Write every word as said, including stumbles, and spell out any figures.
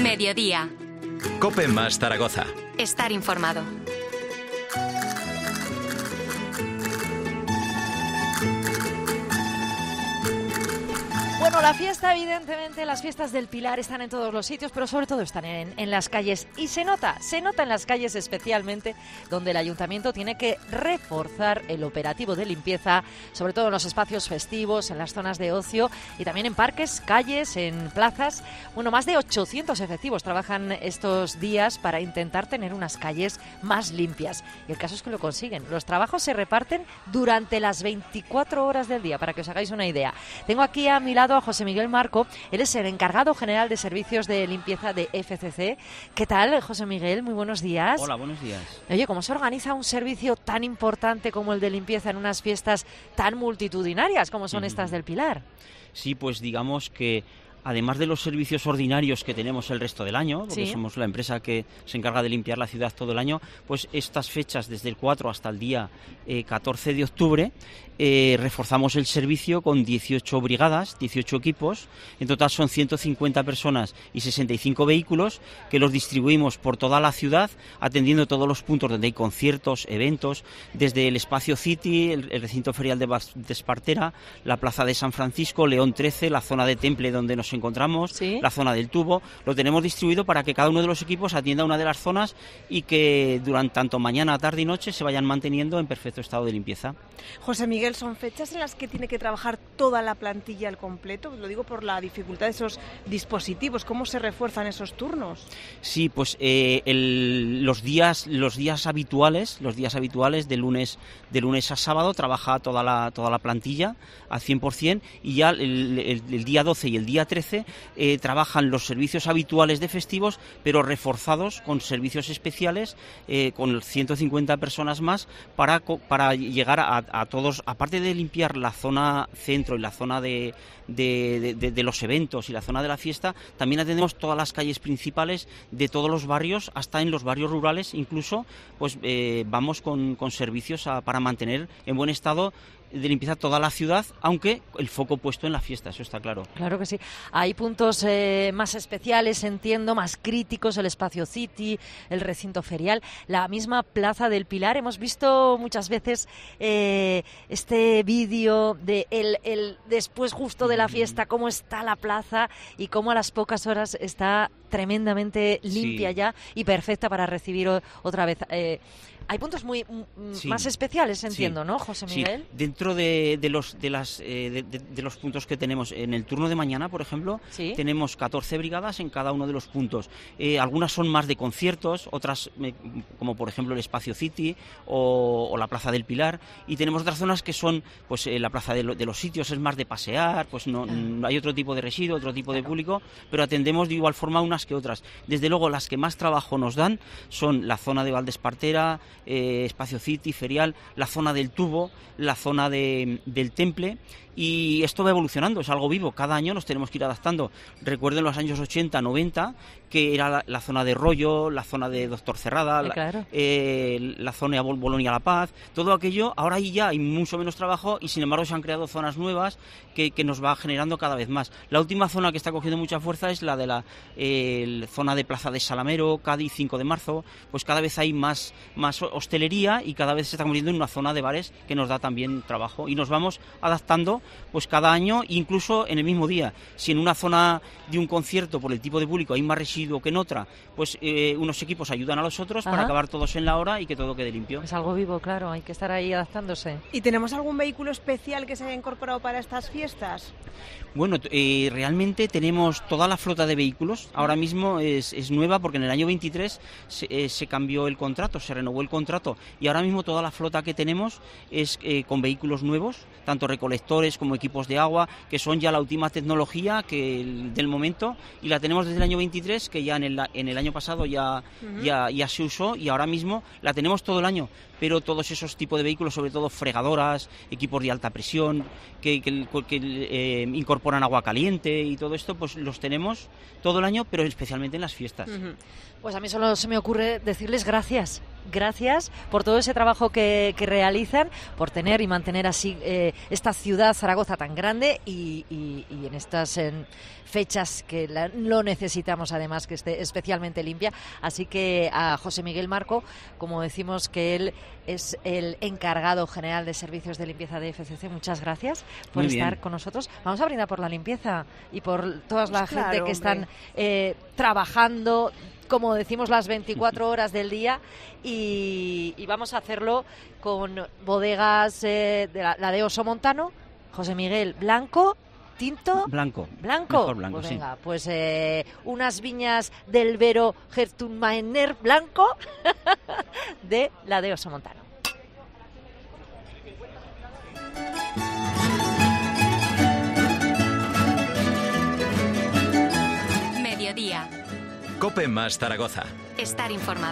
Mediodía. COPE más Zaragoza. Estar informado. Bueno, la fiesta, evidentemente, las fiestas del Pilar están en todos los sitios, pero sobre todo están en, en las calles. Y se nota, se nota en las calles especialmente, donde el ayuntamiento tiene que reforzar el operativo de limpieza, sobre todo en los espacios festivos, en las zonas de ocio y también en parques, calles, en plazas. Bueno, más de ochocientos efectivos trabajan estos días para intentar tener unas calles más limpias. Y el caso es que lo consiguen. Los trabajos se reparten durante las veinticuatro horas del día, para que os hagáis una idea. Tengo aquí a mi lado a José Miguel Marco, él es el encargado general de servicios de limpieza de F C C. ¿Qué tal, José Miguel? Muy buenos días. Hola, buenos días. Oye, ¿cómo se organiza un servicio tan importante como el de limpieza en unas fiestas tan multitudinarias como son mm. estas del Pilar? Sí, pues digamos que además de los servicios ordinarios que tenemos el resto del año, porque ¿Sí? somos la empresa que se encarga de limpiar la ciudad todo el año, pues estas fechas, desde el cuatro hasta el día eh, catorce de octubre, eh, reforzamos el servicio con dieciocho brigadas, dieciocho equipos. En total son ciento cincuenta personas y sesenta y cinco vehículos que los distribuimos por toda la ciudad, atendiendo todos los puntos donde hay conciertos, eventos, desde el Espacio City, el, el recinto ferial de, Bas, de Espartera, la Plaza de San Francisco, León trece, la zona de Temple donde nos encontramos, ¿Sí? la zona del Tubo. Lo tenemos distribuido para que cada uno de los equipos atienda una de las zonas y que durante tanto mañana, tarde y noche se vayan manteniendo en perfecto estado de limpieza. José Miguel, ¿son fechas en las que tiene que trabajar toda la plantilla al completo? Lo digo por la dificultad de esos dispositivos. ¿Cómo se refuerzan esos turnos? Sí, pues eh, el, los días los días habituales, los días habituales de lunes de lunes a sábado trabaja toda la toda la plantilla al cien por ciento, y ya el, el, el día doce y el día trece eh, trabajan los servicios habituales de festivos, pero reforzados con servicios especiales, eh, con ciento cincuenta personas más para para llegar a, a todos, aparte de limpiar la zona centro y la zona de, de, de, de los eventos y la zona de la fiesta, también atendemos todas las calles principales de todos los barrios, hasta en los barrios rurales incluso, pues eh, vamos con, con servicios a, para mantener en buen estado de limpieza toda la ciudad, aunque el foco puesto en la fiesta, eso está claro. Claro que sí. Hay puntos eh, más especiales, entiendo, más críticos, el Espacio City, el recinto ferial, la misma Plaza del Pilar. Hemos visto muchas veces eh, este vídeo de el, el después justo de la fiesta, cómo está la plaza y cómo a las pocas horas está tremendamente limpia sí. ya y perfecta para recibir o, otra vez. Eh, Hay puntos muy m- sí. más especiales, entiendo, sí. ¿no, José Miguel? Sí. Dentro de, de los de las eh, de, de, de los puntos que tenemos en el turno de mañana, por ejemplo, ¿Sí? tenemos catorce brigadas en cada uno de los puntos. Eh, algunas son más de conciertos, otras eh, como por ejemplo el Espacio City o, o la Plaza del Pilar, y tenemos otras zonas que son, pues eh, la Plaza de, lo, de los Sitios es más de pasear, pues no, claro. no hay otro tipo de residuo, otro tipo claro. de público, pero atendemos de igual forma unas que otras. Desde luego las que más trabajo nos dan son la zona de Valdespartera, Eh, Espacio City, Ferial, la zona del Tubo, la zona de, del Temple, y esto va evolucionando, es algo vivo, cada año nos tenemos que ir adaptando. Recuerden los años ochenta, noventa, que era la, la zona de Rollo, la zona de Doctor Cerrada, sí, claro. la, eh, la zona de Bol- Bolonia La Paz, todo aquello, ahora ahí ya hay mucho menos trabajo y sin embargo se han creado zonas nuevas que, que nos va generando cada vez más. La última zona que está cogiendo mucha fuerza es la de la eh, zona de Plaza de Salamero, Cádiz, cinco de marzo, pues cada vez hay más, más hostelería y cada vez se está convirtiendo en una zona de bares que nos da también trabajo y nos vamos adaptando pues cada año, incluso en el mismo día. Si en una zona de un concierto por el tipo de público hay más residuo que en otra, pues eh, unos equipos ayudan a los otros Ajá. para acabar todos en la hora y que todo quede limpio. Es algo vivo, claro, hay que estar ahí adaptándose. ¿Y tenemos algún vehículo especial que se haya incorporado para estas fiestas? Bueno, eh, realmente tenemos toda la flota de vehículos, ahora mismo es, es nueva porque en el año veintitrés se, eh, se cambió el contrato, se renovó el contrato y ahora mismo toda la flota que tenemos es eh, con vehículos nuevos, tanto recolectores como equipos de agua, que son ya la última tecnología que el, del momento, y la tenemos desde el año veintitrés, que ya en el, en el año pasado ya, uh-huh. ya, ya se usó y ahora mismo la tenemos todo el año. pero todos esos tipos de vehículos, sobre todo fregadoras, equipos de alta presión, que, que, que eh, incorporan agua caliente y todo esto, pues los tenemos todo el año, pero especialmente en las fiestas. Uh-huh. Pues a mí solo se me ocurre decirles gracias. Gracias por todo ese trabajo que, que realizan, por tener y mantener así eh, esta ciudad, Zaragoza, tan grande y, y, y en estas en fechas que la, lo necesitamos, además, que esté especialmente limpia. Así que a José Miguel Marco, como decimos que él es el encargado general de servicios de limpieza de F C C, muchas gracias por Muy estar bien. con nosotros. Vamos a brindar por la limpieza y por toda la Pues gente claro, que están hombre. eh, trabajando, como decimos, las veinticuatro horas del día, y, y vamos a hacerlo con bodegas eh, de la, la de Oso Montano. José Miguel, blanco, tinto, Blanco. blanco. Mejor blanco, Pues sí. venga, pues eh, unas viñas del Vero Gertunmainer blanco de la de Oso Montano. Mediodía. Cope más Zaragoza. Estar informado.